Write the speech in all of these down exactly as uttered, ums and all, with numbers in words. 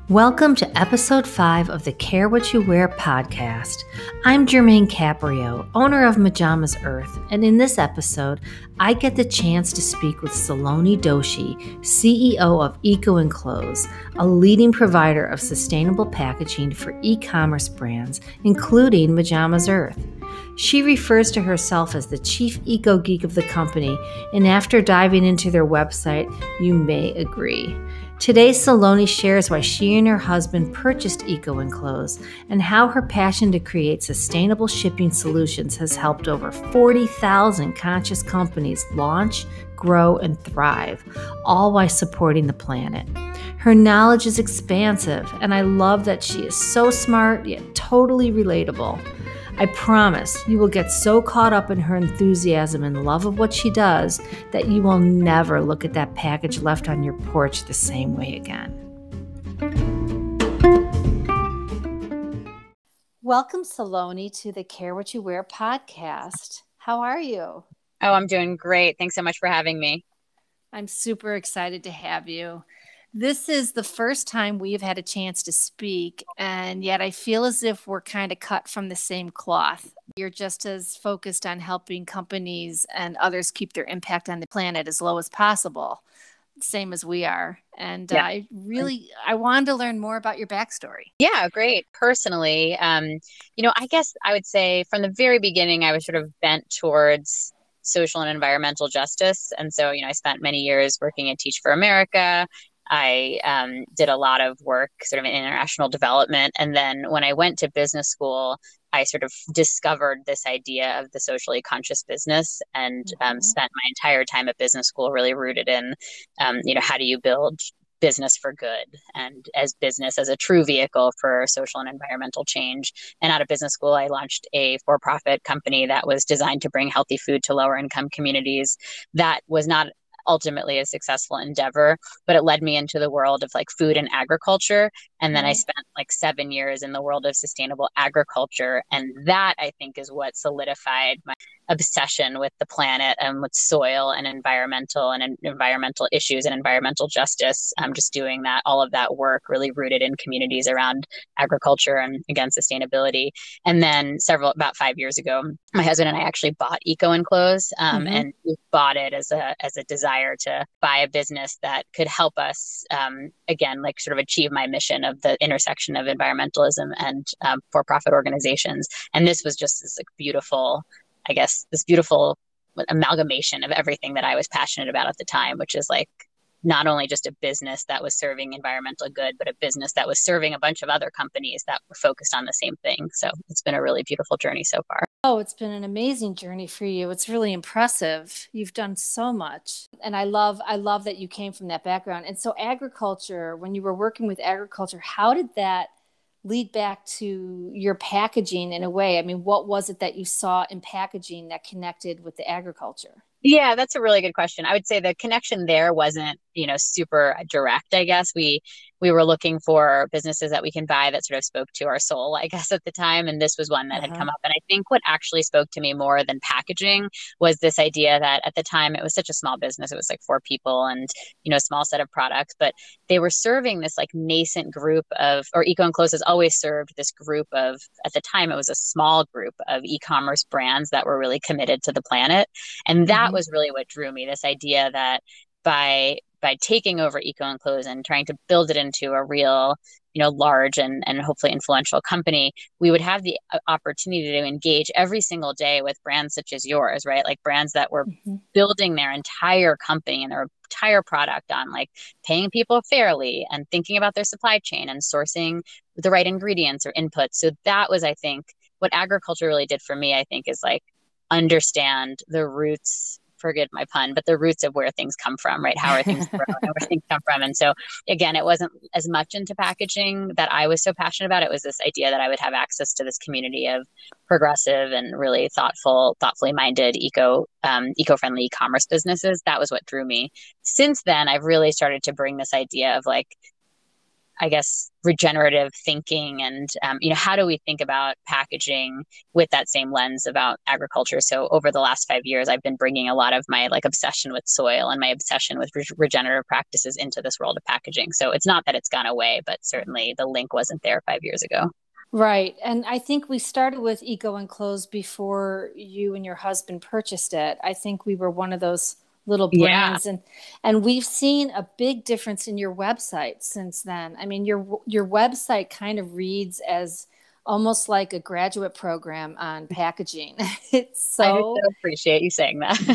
Welcome to episode five of the Care What You Wear podcast. I'm Jermaine Caprio, owner of Majamas Earth, and in this episode, I get the chance to speak with Saloni Doshi, C E O of Eco Enclose, a leading provider of sustainable packaging for e-commerce brands, including Majamas Earth. She refers to herself as the chief eco geek of the company, and after diving into their website, you may agree. Today, Saloni shares why she and her husband purchased Eco Enclose and how her passion to create sustainable shipping solutions has helped over forty thousand conscious companies launch, grow, and thrive, all while supporting the planet. Her knowledge is expansive, and I love that she is so smart yet totally relatable. I promise you will get so caught up in her enthusiasm and love of what she does that you will never look at that package left on your porch the same way again. Welcome, Saloni, to the Care What You Wear podcast. How are you? Oh, I'm doing great. Thanks so much for having me. I'm super excited to have you. This is the first time we've had a chance to speak, and yet I feel as if we're kind of cut from the same cloth. You're just as focused on helping companies and others keep their impact on the planet as low as possible, same as we are. And yeah. uh, I really, I wanted to learn more about your backstory. Yeah, great. Personally, um, you know, I guess I would say from the very beginning, I was sort of bent towards social and environmental justice. And so, you know, I spent many years working at Teach for America. I um, did a lot of work sort of in international development. And then when I went to business school, I sort of discovered this idea of the socially conscious business and mm-hmm. um, spent my entire time at business school really rooted in, um, you know, how do you build business for good and as business as a true vehicle for social and environmental change. And out of business school, I launched a for-profit company that was designed to bring healthy food to lower income communities. That was not ultimately a successful endeavor, but it led me into the world of like food and agriculture. And then mm-hmm. I spent like seven years in the world of sustainable agriculture. And that I think is what solidified my obsession with the planet and with soil and environmental and environmental issues and environmental justice. I'm just doing that, all of that work really rooted in communities around agriculture and again, sustainability. And then several, about five years ago, my husband and I actually bought Eco Enclose um, mm-hmm. and we bought it as a, as a desire to buy a business that could help us, um, again, like sort of achieve my mission of the intersection of environmentalism and um, for-profit organizations. And this was just this like beautiful, I guess, this beautiful amalgamation of everything that I was passionate about at the time, which is like not only just a business that was serving environmental good, but a business that was serving a bunch of other companies that were focused on the same thing. So it's been a really beautiful journey so far. Oh, it's been an amazing journey for you. It's really impressive. You've done so much. And I love, I love that you came from that background. And so agriculture, when you were working with agriculture, how did that lead back to your packaging in a way? I mean, what was it that you saw in packaging that connected with the agriculture? Yeah, that's a really good question. I would say the connection there wasn't, you know, super direct, I guess. We we were looking for businesses that we can buy that sort of spoke to our soul, I guess, at the time. And this was one that uh-huh. had come up. And I think what actually spoke to me more than packaging was this idea that at the time it was such a small business. It was like four people and, you know, a small set of products, but they were serving this like nascent group of, or Eco Enclose has always served this group of, at the time, it was a small group of e-commerce brands that were really committed to the planet. And that mm-hmm. was really what drew me, this idea that by by taking over Eco Enclose and trying to build it into a real, you know, large and, and hopefully influential company, we would have the opportunity to engage every single day with brands such as yours, right? Like brands that were mm-hmm. building their entire company and their entire product on like paying people fairly and thinking about their supply chain and sourcing the right ingredients or inputs. So that was, I think, what agriculture really did for me, I think, is like understand the roots, forgive my pun, but the roots of where things come from, right? How are things grown and where things come from? And so again, it wasn't as much into packaging that I was so passionate about. It was this idea that I would have access to this community of progressive and really thoughtful, thoughtfully minded, eco, um, eco-friendly e-commerce businesses. That was what drew me. Since then, I've really started to bring this idea of like, I guess, regenerative thinking and, um, you know, how do we think about packaging with that same lens about agriculture? So over the last five years, I've been bringing a lot of my like obsession with soil and my obsession with re- regenerative practices into this world of packaging. So it's not that it's gone away, but certainly the link wasn't there five years ago. Right. And I think we started with Eco Enclosed before you and your husband purchased it. I think we were one of those little Yeah. brands, and and we've seen a big difference in your website since then. I mean, your your website kind of reads as almost like a graduate program on packaging. It's I so so appreciate you saying that.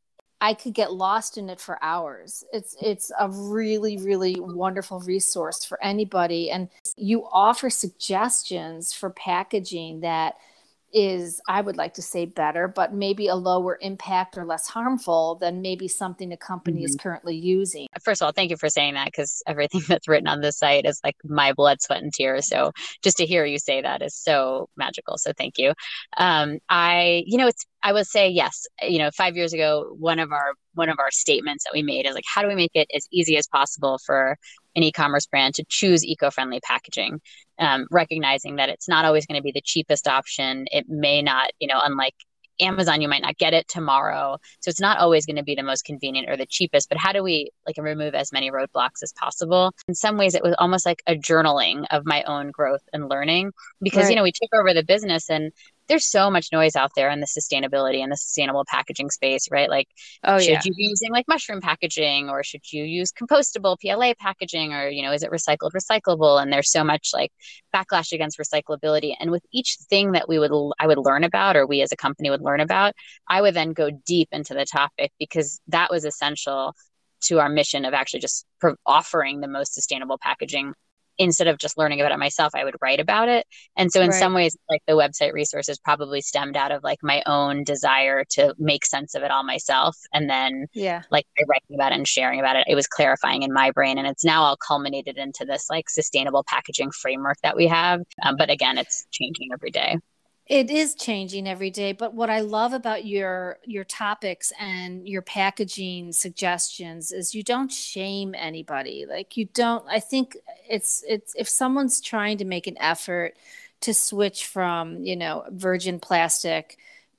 I could get lost in it for hours. It's it's a really, really wonderful resource for anybody. And you offer suggestions for packaging that is, I would like to say, better, but maybe a lower impact or less harmful than maybe something a company is Mhm. currently using. First of all, thank you for saying that because everything that's written on this site is like my blood, sweat, and tears. So just to hear you say that is so magical. So thank you. Um, I, you know, it's, I would say yes. You know, five years ago, one of our one of our statements that we made is like, how do we make it as easy as possible for an e-commerce brand to choose eco-friendly packaging, um, recognizing that it's not always going to be the cheapest option. It may not, you know, unlike Amazon, you might not get it tomorrow. So it's not always going to be the most convenient or the cheapest, but how do we like remove as many roadblocks as possible? In some ways, it was almost like a journaling of my own growth and learning because, you Right. know, we took over the business and there's so much noise out there in the sustainability and the sustainable packaging space, right? Like, Oh, should yeah. you be using like mushroom packaging or should you use compostable P L A packaging or, you know, is it recycled, recyclable? And there's so much like backlash against recyclability. And with each thing that we would, I would learn about, or we as a company would learn about, I would then go deep into the topic because that was essential to our mission of actually just pro- offering the most sustainable packaging. Instead of just learning about it myself, I would write about it. And so in Right. some ways, like the website resources probably stemmed out of like my own desire to make sense of it all myself. And then Yeah. like by writing about it and sharing about it, it was clarifying in my brain. And it's now all culminated into this like sustainable packaging framework that we have. Um, but again, it's changing every day. It is changing every day, but what I love about your your topics and your packaging suggestions is you don't shame anybody. Like you don't, I think it's it's if someone's trying to make an effort to switch from, you know, virgin plastic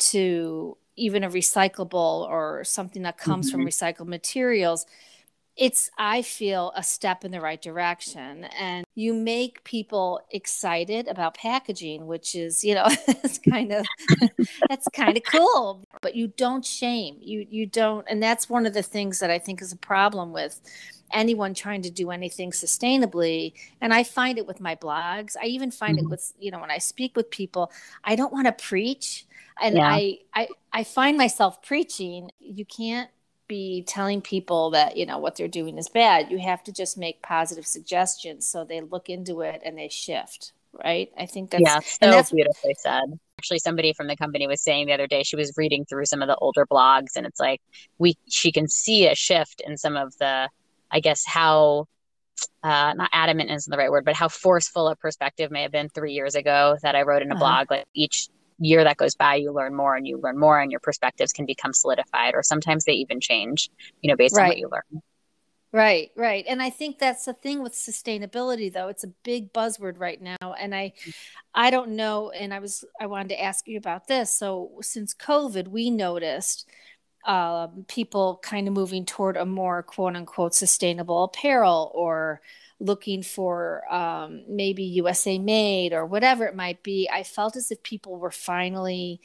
to even a recyclable or something that comes from Mm-hmm. recycled materials, it's, I feel, a step in the right direction. And you make people excited about packaging, which is, you know, it's kind of that's kind of cool. But you don't shame. You you don't, and that's one of the things that I think is a problem with anyone trying to do anything sustainably. And I find it with my blogs. I even find it Mm-hmm. with, you know, when I speak with people, I don't want to preach. And Yeah. I I I find myself preaching. You can't be telling people that, you know, what they're doing is bad. You have to just make positive suggestions so they look into it and they shift, right? I think that's Yeah, and so that's beautifully said. Actually, somebody from the company was saying the other day, she was reading through some of the older blogs, and it's like we she can see a shift in some of the, I guess, how uh, not adamant isn't the right word, but how forceful a perspective may have been three years ago that I wrote in a uh blog. Like each year that goes by, you learn more and you learn more, and your perspectives can become solidified, or sometimes they even change, you know, based on what right. you learn. Right, right. And I think that's the thing with sustainability though. It's a big buzzword right now. And I I don't know, and I was I wanted to ask you about this. So since COVID, we noticed um, people kind of moving toward a more quote unquote sustainable apparel or looking for um, maybe U S A made or whatever it might be. I felt as if people were finally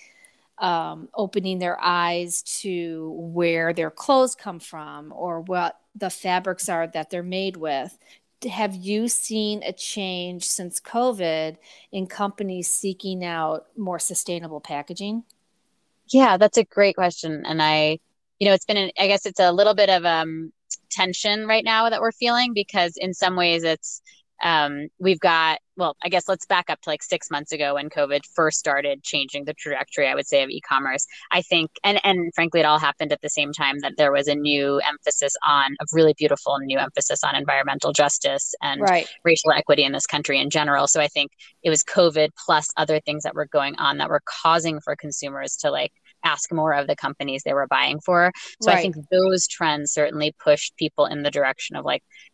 um, opening their eyes to where their clothes come from or what the fabrics are that they're made with. Have you seen a change since COVID in companies seeking out more sustainable packaging? Yeah, that's a great question. And I, you know, it's been, an, I guess it's a little bit of um, tension right now that we're feeling because in some ways it's, um, we've got, well, I guess let's back up to like six months ago when COVID first started changing the trajectory, I would say, of e-commerce. I think, and, and frankly, it all happened at the same time that there was a new emphasis on, a really beautiful new emphasis on environmental justice and Right. racial equity in this country in general. So I think it was COVID plus other things that were going on that were causing for consumers to like ask more of the companies they were buying for. So I Right. think those trends certainly pushed people in the direction of like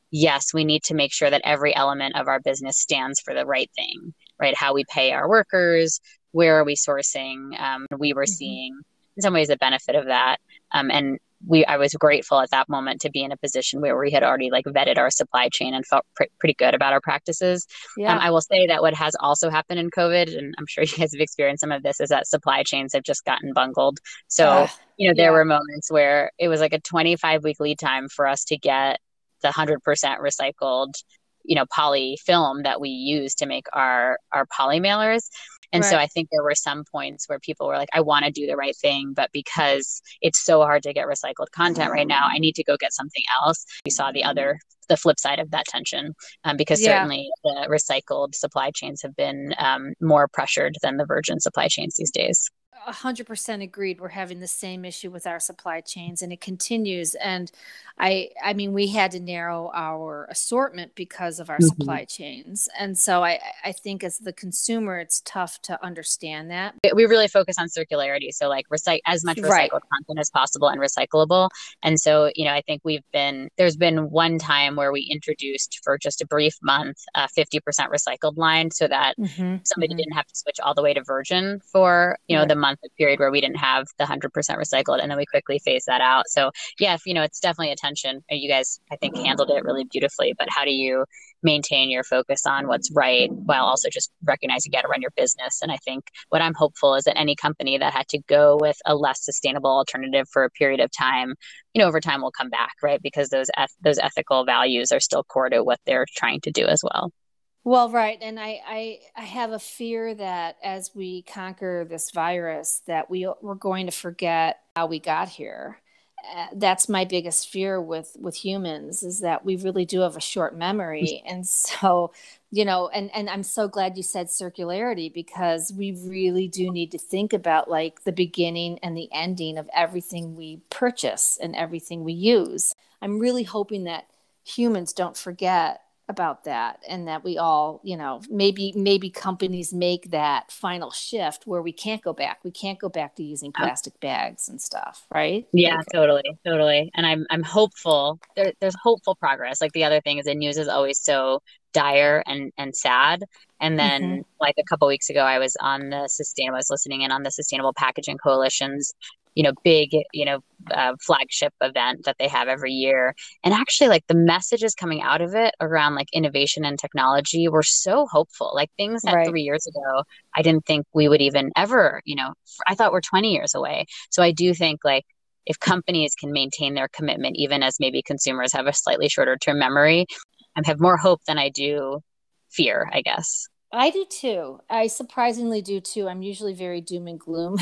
yes, we need to make sure that every element of our business stands for the right thing, right? How we pay our workers, where are we sourcing? Um, we were Mm-hmm. seeing in some ways the benefit of that. Um, and we, I was grateful at that moment to be in a position where we had already like vetted our supply chain and felt pr- pretty good about our practices. Um, Yeah. I will say that what has also happened in COVID, and I'm sure you guys have experienced some of this, is that supply chains have just gotten bungled. So, Uh, you know, there yeah. were moments where it was like a twenty-five week lead time for us to get the one hundred percent recycled, you know, poly film that we use to make our our poly mailers. And so Right. I think there were some points where people were like, I want to do the right thing, but because it's so hard to get recycled content right now, I need to go get something else. We saw the other, the flip side of that tension, um, because Yeah. certainly the recycled supply chains have been um, more pressured than the virgin supply chains these days. A hundred percent agreed. We're having the same issue with our supply chains, and it continues. And I, I mean, we had to narrow our assortment because of our Mm-hmm. supply chains. And so I, I think as the consumer, it's tough to understand that. We really focus on circularity. So like recycle as much Right. recycled content as possible and recyclable. And so, you know, I think we've been, there's been one time where we introduced for just a brief month, a fifty percent recycled line so that Mm-hmm. somebody Mm-hmm. didn't have to switch all the way to virgin for, you know, Right. the month period where we didn't have the one hundred percent recycled. And then we quickly phased that out. So yeah, if, you know, it's definitely a tension. You guys, I think, handled it really beautifully. But how do you maintain your focus on what's right while also just recognizing you got to run your business? And I think what I'm hopeful is that any company that had to go with a less sustainable alternative for a period of time, you know, over time will come back, right? Because those eth- those ethical values are still core to what they're trying to do as well. Well, right. And I, I, I have a fear that as we conquer this virus, that we, we're going to forget how we got here. Uh, that's my biggest fear with, with humans, is that we really do have a short memory. And so, you know, and, and I'm so glad you said circularity, because we really do need to think about like the beginning and the ending of everything we purchase and everything we use. I'm really hoping that humans don't forget about that, and that we all, you know, maybe maybe companies make that final shift where we can't go back. We can't go back to using plastic bags and stuff, right? Yeah, Like, totally, totally. And I'm I'm hopeful. There, there's hopeful progress. Like the other thing is the news is always so dire and and sad. And mm-hmm. then like a couple weeks ago, I was on the sustain. I was listening in on the Sustainable Packaging Coalition's, you know, big, you know, uh, flagship event that they have every year. And actually, like the messages coming out of it around like innovation and technology were so hopeful. Like things that Right. three years ago I didn't think we would even ever, you know, I thought we're twenty years away. So I do think like if companies can maintain their commitment, even as maybe consumers have a slightly shorter term memory, I have more hope than I do fear, I guess. I do too. I surprisingly do too. I'm usually very doom and gloom.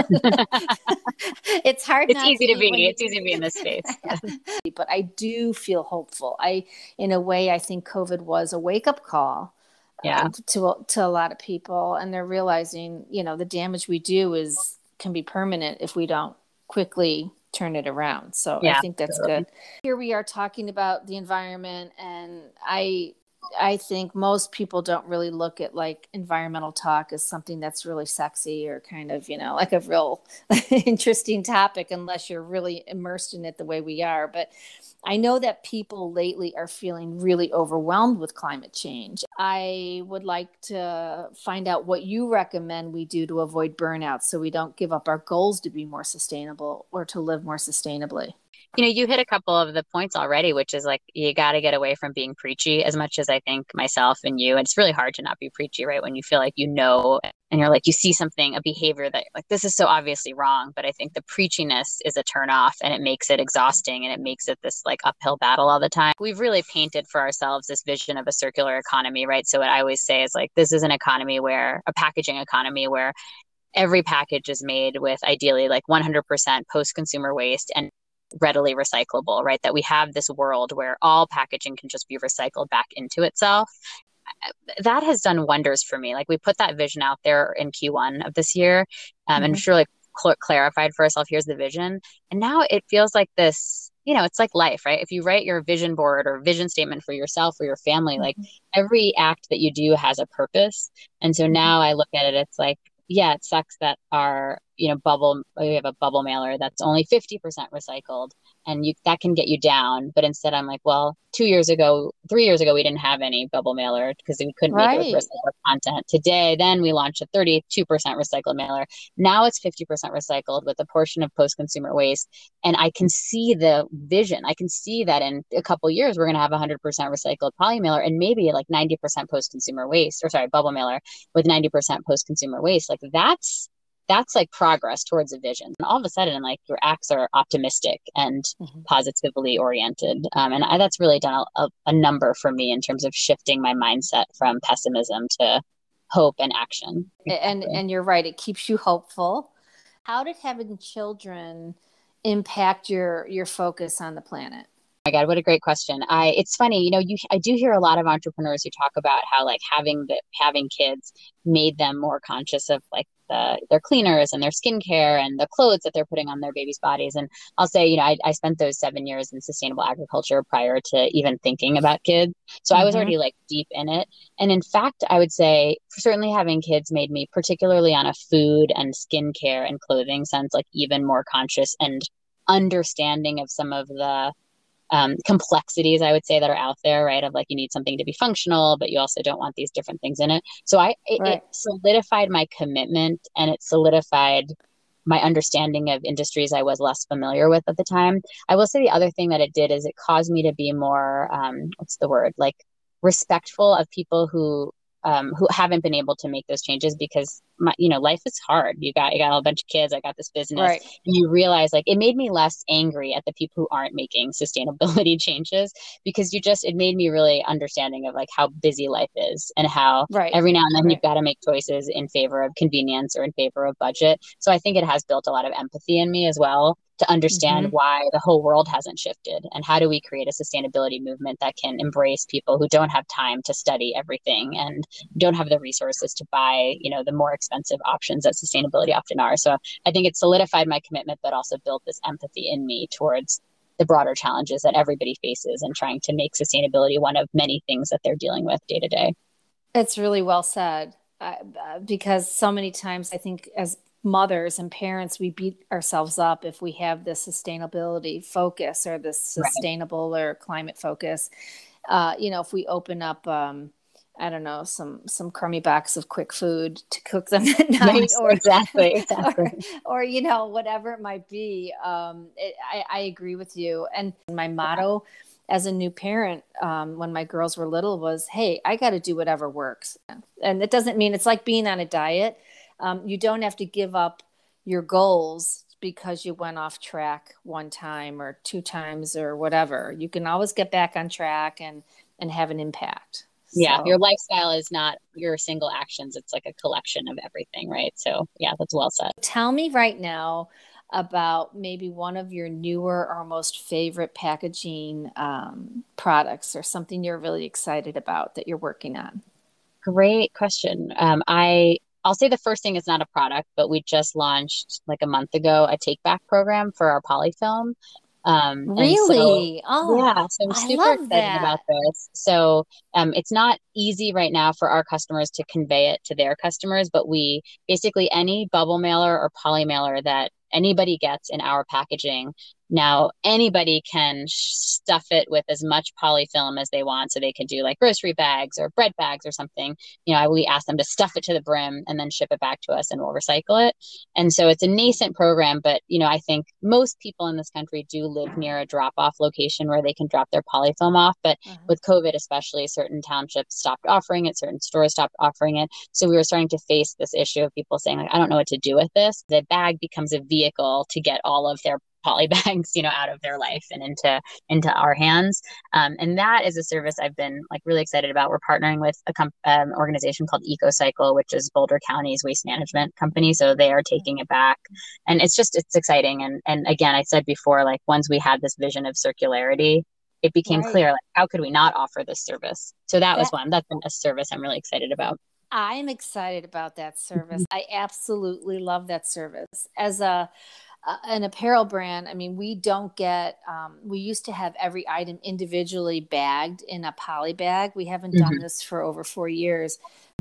It's hard It's not to easy to be when be. you, It's easy to be in this space. but I do feel hopeful. I, in a way, I think COVID was a wake up call Yeah. uh, to to a lot of people, and they're realizing, you know, the damage we do is can be permanent if we don't quickly turn it around. So I Yeah. think that's Totally. good. Here we are talking about the environment, and I I think most people don't really look at like environmental talk as something that's really sexy or kind of, you know, like a real interesting topic unless you're really immersed in it the way we are. But I know that people lately are feeling really overwhelmed with climate change. I would like to find out what you recommend we do to avoid burnout so we don't give up our goals to be more sustainable or to live more sustainably. You know, you hit a couple of the points already, which is like you got to get away from being preachy as much as I think myself and you. And it's really hard to not be preachy, right? When you feel like you know, and you're like, you see something, a behavior that like, this is so obviously wrong. But I think the preachiness is a turnoff and it makes it exhausting and it makes it this like uphill battle all the time. We've really painted for ourselves this vision of a circular economy, right? So what I always say is like, this is an economy where a packaging economy where every package is made with ideally like one hundred percent post-consumer waste and readily recyclable, right? That we have this world where all packaging can just be recycled back into itself. That has done wonders for me. Like we put that vision out there in Q one of this year, um, Mm-hmm. and sure, like cl- clarified for ourselves, here's the vision. And now it feels like this, you know, it's like life, right? If you write your vision board or vision statement for yourself or your family, like every act that you do has a purpose. And so Mm-hmm. now I look at it, it's like, yeah, it sucks that our, you know, bubble, we have a bubble mailer that's only fifty percent recycled, and you, that can get you down. But instead I'm like, well, two years ago, three years ago, we didn't have any bubble mailer because we couldn't make it with Right. recycled content. Today, then we launched a thirty-two percent recycled mailer. Now it's fifty percent recycled with a portion of post-consumer waste. And I can see the vision. I can see that in a couple of years, we're going to have one hundred percent recycled poly mailer and maybe like ninety percent post-consumer waste, or sorry, bubble mailer with ninety percent post-consumer waste. Like that's, that's like progress towards a vision. And all of a sudden, like your acts are optimistic and mm-hmm. positively oriented. Um, and I, that's really done a, a number for me in terms of shifting my mindset from pessimism to hope and action. And, and you're right. It keeps you hopeful. How did having children impact your, your focus on the planet? Oh my God, what a great question. I, it's funny, you know, you, I do hear a lot of entrepreneurs who talk about how like having the, having kids made them more conscious of like the, their cleaners and their skincare and the clothes that they're putting on their babies' bodies. And I'll say, you know, I, I spent those seven years in sustainable agriculture prior to even thinking about kids. So mm-hmm. I was already like deep in it. And in fact, I would say certainly having kids made me, particularly on a food and skincare and clothing sense, like even more conscious and understanding of some of the Um, complexities, I would say, that are out there, right? Of like, you need something to be functional, but you also don't want these different things in it. So I, it, right. it solidified my commitment, and it solidified my understanding of industries I was less familiar with at the time. I will say the other thing that it did is it caused me to be more, um, what's the word? Like respectful of people who, um, who haven't been able to make those changes because my, you know, life is hard. You got, you got a bunch of kids. I got this business, right. And you realize like it made me less angry at the people who aren't making sustainability changes, because you just, it made me really understanding of like how busy life is and how right. every now and then right. you've got to make choices in favor of convenience or in favor of budget. So I think it has built a lot of empathy in me as well, to understand mm-hmm. why the whole world hasn't shifted, and how do we create a sustainability movement that can embrace people who don't have time to study everything and don't have the resources to buy, you know, the more expensive options that sustainability often are. So I think it solidified my commitment, but also built this empathy in me towards the broader challenges that everybody faces and trying to make sustainability one of many things that they're dealing with day to day. It's really well said, uh, because so many times I think as mothers and parents, we beat ourselves up if we have this sustainability focus or this sustainable right. or climate focus. Uh, you know, if we open up, um, I don't know, some some crummy box of quick food to cook them at night, yes, or exactly, exactly. Or, or you know, whatever it might be. Um, it, I, I agree with you. And my motto as a new parent, um, when my girls were little, was, "Hey, I got to do whatever works." And it doesn't mean it's like being on a diet. Um, you don't have to give up your goals because you went off track one time or two times or whatever. You can always get back on track and, and have an impact. Yeah. So, your lifestyle is not your single actions. It's like a collection of everything, right? So yeah, that's well said. Tell me right now about maybe one of your newer or most favorite packaging um, products, or something you're really excited about that you're working on. Great question. Um, I, I'll say the first thing is not a product, but we just launched like a month ago a take back program for our polyfilm. Um, really? So, oh, yeah. So I'm super excited that. about this. So um, it's not easy right now for our customers to convey it to their customers, but we basically, any bubble mailer or poly mailer that anybody gets in our packaging, now anybody can stuff it with as much polyfilm as they want. So they can do like grocery bags or bread bags or something. You know, we ask them to stuff it to the brim and then ship it back to us, and we'll recycle it. And so it's a nascent program, but you know, I think most people in this country do live near a drop-off location where they can drop their polyfilm off. But uh-huh. with COVID especially, certain townships stopped offering it, certain stores stopped offering it. So we were starting to face this issue of people saying, like, I don't know what to do with this. The bag becomes a vehicle to get all of their poly bags, you know, out of their life and into into our hands. Um, and that is a service I've been like really excited about. We're partnering with a comp- um, organization called EcoCycle, which is Boulder County's waste management company. So they are taking it back, and it's just it's exciting. And and again, I said before, like once we had this vision of circularity, it became right. clear, like how could we not offer this service? So that, that was one. That's been a service I'm really excited about. I'm excited about that service. I absolutely love that service. As a Uh, an apparel brand, I mean, we don't get, um, we used to have every item individually bagged in a poly bag. We haven't mm-hmm. done this for over four years.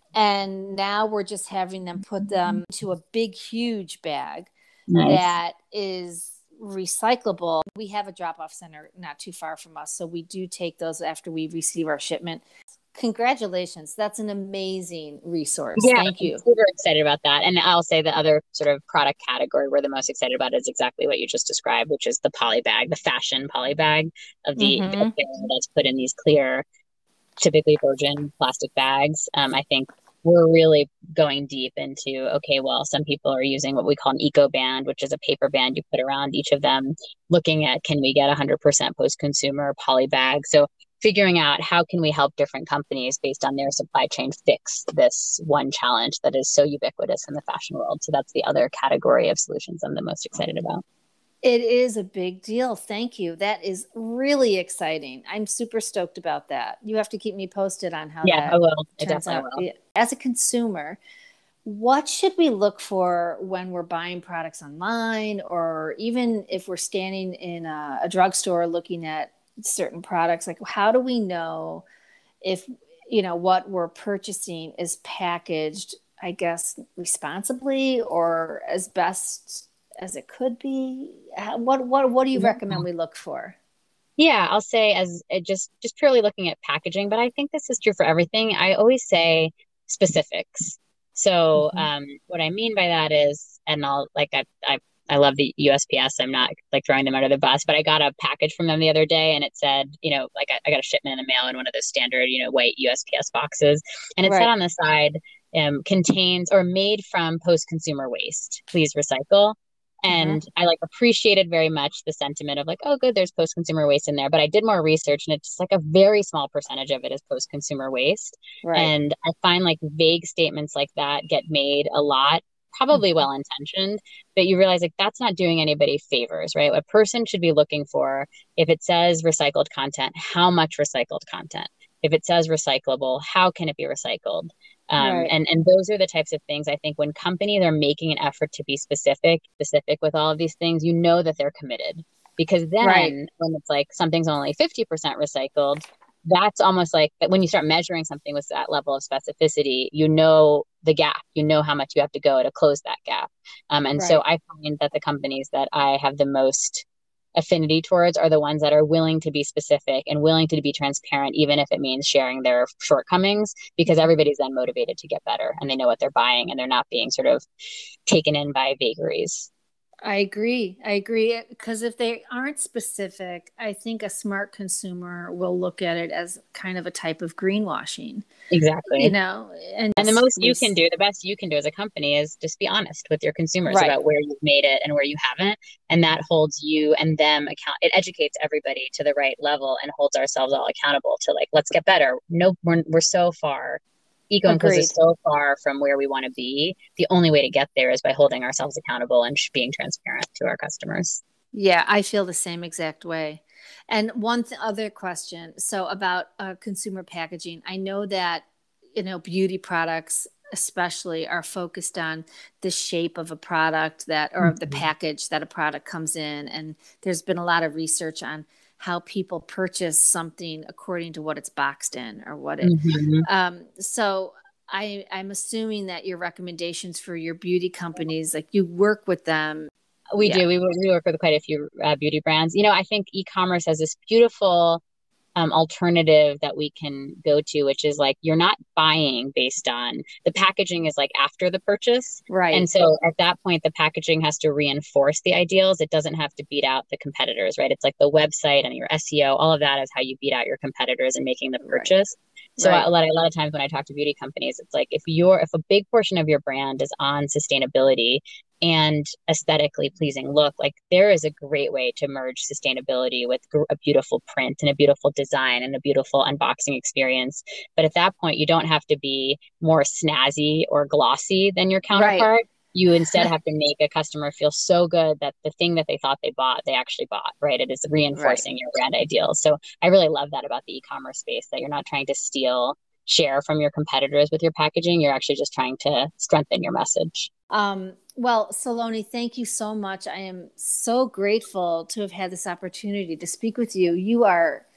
And now we're just having them put them into a big, huge bag Nice. that is recyclable. We have a drop-off center not too far from us, so we do take those after we receive our shipment. Congratulations. That's an amazing resource. Yeah, Thank you. I'm super excited about that. And I'll say the other sort of product category we're the most excited about is exactly what you just described, which is the poly bag, the fashion poly bag of the, Mhm. the apparel that's put in these clear, typically virgin plastic bags. Um, I think we're really going deep into, okay, well, some people are using what we call an eco band, which is a paper band you put around each of them, looking at, can we get one hundred percent post-consumer poly bag? So figuring out how can we help different companies based on their supply chain fix this one challenge that is so ubiquitous in the fashion world. So that's the other category of solutions I'm the most excited about. It is a big deal. Thank you. That is really exciting. I'm super stoked about that. You have to keep me posted on how Yeah, that I will. I turns definitely out. will. As a consumer, what should we look for when we're buying products online, or even if we're standing in a, a drugstore looking at certain products? Like, how do we know if, you know, what we're purchasing is packaged, I guess, responsibly or as best as it could be? What what what do you recommend we look for? Yeah, I'll say as uh, just just purely looking at packaging, but I think this is true for everything. I always say specifics. So Mm-hmm. um, what I mean by that is, and I'll like I I I love the U S P S. I'm not like throwing them under the bus, but I got a package from them the other day, and it said, you know, like I, I got a shipment in the mail in one of those standard, you know, white U S P S boxes, and it said Right. on the side, um, contains or made from post-consumer waste. Please recycle. Uh-huh. And I like appreciated very much the sentiment of like, oh, good, there's post consumer waste in there. But I did more research and it's like a very small percentage of it is post consumer waste. Right. And I find like vague statements like that get made a lot, probably Mm-hmm. well intentioned, but you realize like that's not doing anybody favors, right? A person should be looking for, if it says recycled content, how much recycled content? If it says recyclable, how can it be recycled? Um, Right. and, and those are the types of things I think when companies are making an effort to be specific, specific with all of these things, you know that they're committed. Because Right. then when it's like something's only fifty percent recycled, that's almost like that when you start measuring something with that level of specificity, you know the gap, you know how much you have to go to close that gap. Um, and so Right. I find that the companies that I have the most affinity towards are the ones that are willing to be specific and willing to be transparent, even if it means sharing their shortcomings, because everybody's then motivated to get better and they know what they're buying and they're not being sort of taken in by vagaries. I agree. I agree. Because if they aren't specific, I think a smart consumer will look at it as kind of a type of greenwashing, you Exactly. know, and And the yes, most you we, can do, the best you can do as a company is just be honest with your consumers right. about where you've made it and where you haven't. And that holds you and them account. It educates everybody to the right level and holds ourselves all accountable to like, let's get better. No, we're, we're so far. Eco and Close is Agreed. so far from where we want to be. The only way to get there is by holding ourselves accountable and sh- being transparent to our customers. Yeah, I feel the same exact way. And one th- other question. So about uh, consumer packaging, I know that, you know, beauty products especially are focused on the shape of a product that, or of the Mm-hmm. package that a product comes in. And there's been a lot of research on how people purchase something according to what it's boxed in or what it, Mm-hmm. um, so I, I'm assuming that your recommendations for your beauty companies, like you work with them. We Yeah. do. We, we work with quite a few uh, beauty brands. You know, I think e-commerce has this beautiful um, alternative that we can go to, which is like you're not buying based on the packaging is like after the purchase. And Right. so at that point, the packaging has to reinforce the ideals. It doesn't have to beat out the competitors, right? It's like the website and your S E O, all of that is how you beat out your competitors in making the Right. purchase. So Right. a lot, a lot of times when I talk to beauty companies, it's like if you're if a big portion of your brand is on sustainability and aesthetically pleasing look, like there is a great way to merge sustainability with a beautiful print and a beautiful design and a beautiful unboxing experience. But at that point, you don't have to be more snazzy or glossy than your Right. counterpart. You instead have to make a customer feel so good that the thing that they thought they bought, they actually bought, right? It is Right. reinforcing your brand ideals. So I really love that about the e-commerce space, that you're not trying to steal share from your competitors with your packaging. You're actually just trying to strengthen your message. Um, well, Saloni, thank you so much. I am so grateful to have had this opportunity to speak with you. You are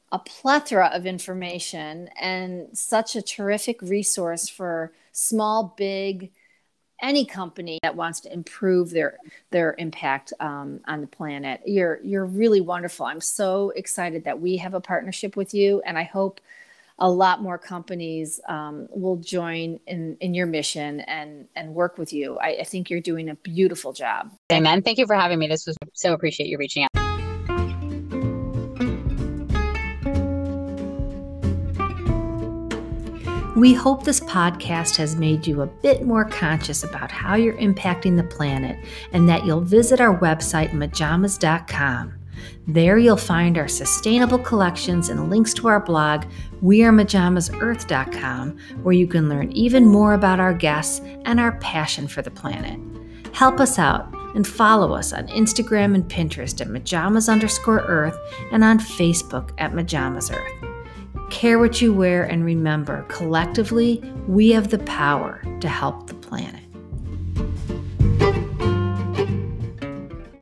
a plethora of information and such a terrific resource for small, big, any company that wants to improve their their impact um, on the planet. You're you're really wonderful. I'm so excited that we have a partnership with you, and I hope a lot more companies um, will join in, in your mission and and work with you. I, I think you're doing a beautiful job. Amen. Thank you for having me. This was so appreciate you reaching out. We hope this podcast has made you a bit more conscious about how you're impacting the planet, and that you'll visit our website, majamas dot com. There you'll find our sustainable collections and links to our blog, we are majamas earth dot com, where you can learn even more about our guests and our passion for the planet. Help us out and follow us on Instagram and Pinterest at majamas underscore earth and on Facebook at majamas earth. Care what you wear, and remember, collectively, we have the power to help the planet.